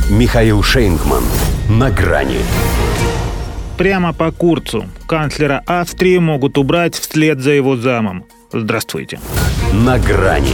Михаил Шейнгман. На грани. Прямо по Курцу канцлера Австрии могут убрать вслед за его замом. Здравствуйте. На грани.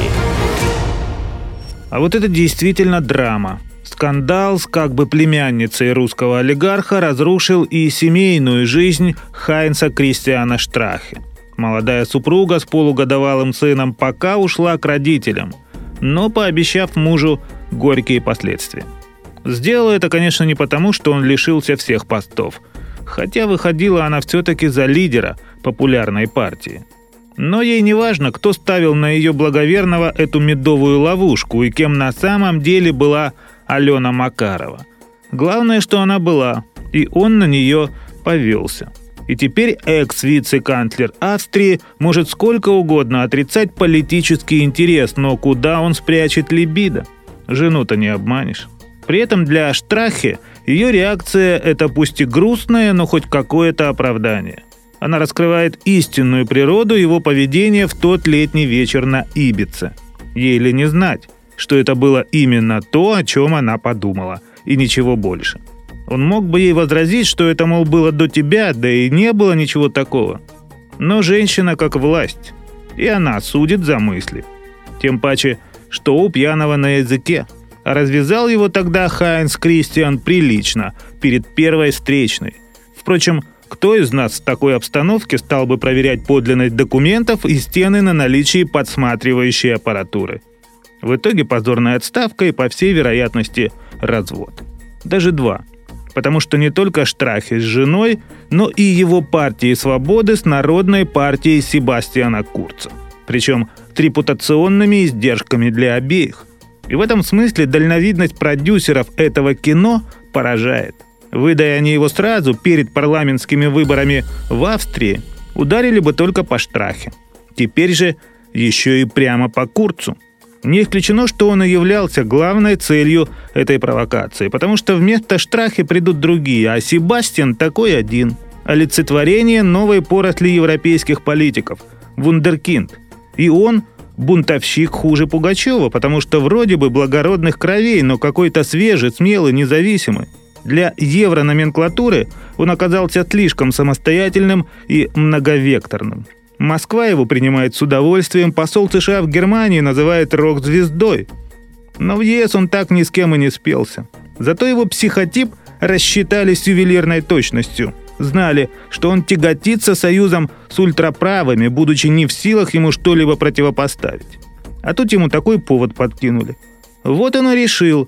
А вот это действительно драма. Скандал с как бы племянницей русского олигарха разрушил и семейную жизнь Хайнца Кристиана Штрахе. Молодая супруга с полугодовалым сыном пока ушла к родителям, но пообещав мужу горькие последствия. Сделала это, конечно, не потому, что он лишился всех постов, хотя выходила она все-таки за лидера популярной партии. Но ей не важно, кто ставил на ее благоверного эту медовую ловушку и кем на самом деле была Алена Макарова. Главное, что она была, и он на нее повелся. И теперь экс-вице-канцлер Австрии может сколько угодно отрицать политический интерес, но куда он спрячет либидо? Жену-то не обманешь. При этом для Штрахе ее реакция – это пусть и грустное, но хоть какое-то оправдание. Она раскрывает истинную природу его поведения в тот летний вечер на Ибице. Ей ли не знать, что это было именно то, о чем она подумала, и ничего больше. Он мог бы ей возразить, что это, мол, было до тебя, да и не было ничего такого. Но женщина как власть, и она судит за мысли. Тем паче, что у пьяного на языке. А развязал его тогда Хайнц Кристиан прилично, перед первой встречной. Впрочем, кто из нас в такой обстановке стал бы проверять подлинность документов и стены на наличие подсматривающей аппаратуры? В итоге позорная отставка и, по всей вероятности, развод. Даже два. Потому что не только Штрахе с женой, но и его партией свободы с Народной партией Себастьяна Курца. Причем с репутационными издержками для обеих. И в этом смысле дальновидность продюсеров этого кино поражает. Выдая они его сразу перед парламентскими выборами в Австрии, ударили бы только по Штрахе. Теперь же еще и прямо по Курцу. Не исключено, что он и являлся главной целью этой провокации, потому что вместо Штрахе придут другие, а Себастьян такой один. Олицетворение новой поросли европейских политиков – вундеркинд. И он – бунтовщик хуже Пугачева, потому что вроде бы благородных кровей, но какой-то свежий, смелый, независимый. Для еврономенклатуры он оказался слишком самостоятельным и многовекторным. Москва его принимает с удовольствием, посол США в Германии называет рок-звездой. Но в ЕС он так ни с кем и не спелся. Зато его психотип рассчитали с ювелирной точностью. Знали, что он тяготится союзом с ультраправыми, будучи не в силах ему что-либо противопоставить. А тут ему такой повод подкинули. Вот он и решил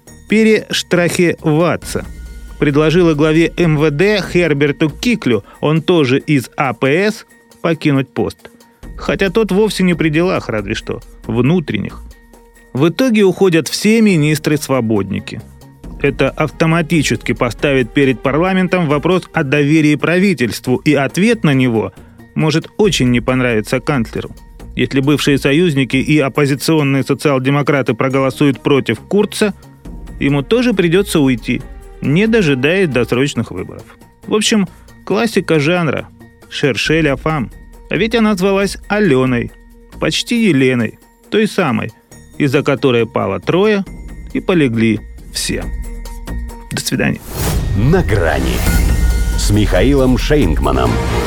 перештрахеваться. Предложила главе МВД Херберту Киклю, он тоже из АПС, покинуть пост. Хотя тот вовсе не при делах, разве что внутренних. В итоге уходят все министры-свободники. Это автоматически поставит перед парламентом вопрос о доверии правительству, и ответ на него может очень не понравиться канцлеру. Если бывшие союзники и оппозиционные социал-демократы проголосуют против Курца, ему тоже придется уйти, не дожидаясь досрочных выборов. В общем, классика жанра «Шерше ля фам». А ведь она звалась Аленой, почти Еленой, той самой, из-за которой пало трое и полегли все. До свидания. На грани с Михаилом Шейнгманом.